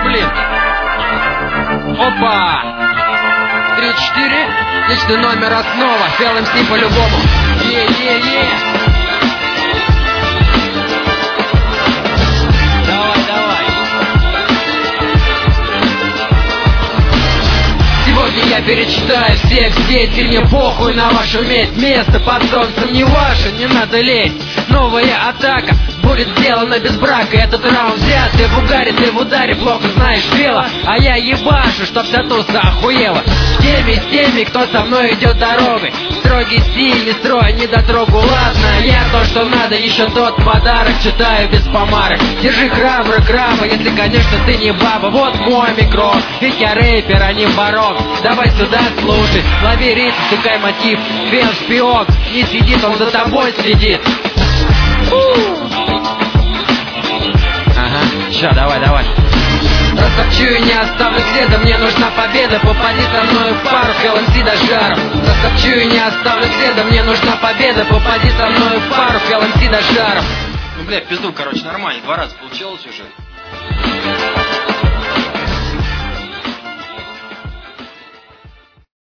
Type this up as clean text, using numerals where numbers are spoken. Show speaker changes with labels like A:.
A: блин. Опа! 3-4. Личный номер основа. Фел МС по-любому. Е-е-е. Давай, давай. Сегодня я перечитаю всех сеть, и мне похуй на вашу медь. Место под солнцем не ваше, не надо лезть. Новая атака будет сделана без брака. Этот раунд взят, ты в угаре, ты в ударе, плохо знаешь дело. А я ебашу, чтоб вся туса охуела. С теми, кто со мной идет дорогой. Строгий стиль, не строй, не дотрогу, ладно. Я то, что надо, еще тот подарок читаю без помарок. Держи храбро, краба, если, конечно, ты не баба. Вот мой микро, ведь я рэпер, а не барон. Давай сюда, слушай, лови ритм, стукай мотив. Фел шпион, не сидит, он за тобой следит. Ага, ща, давай, давай. Растопчу и не оставлю следа, мне нужна победа. Попади со мной в пару, Фел МС до жару. Растопчу и не оставлю следа, мне нужна победа. Попади со мной в пару, Фел МС до жару.
B: Ну, бля, пизду, короче, нормально, 2 раза получилось уже.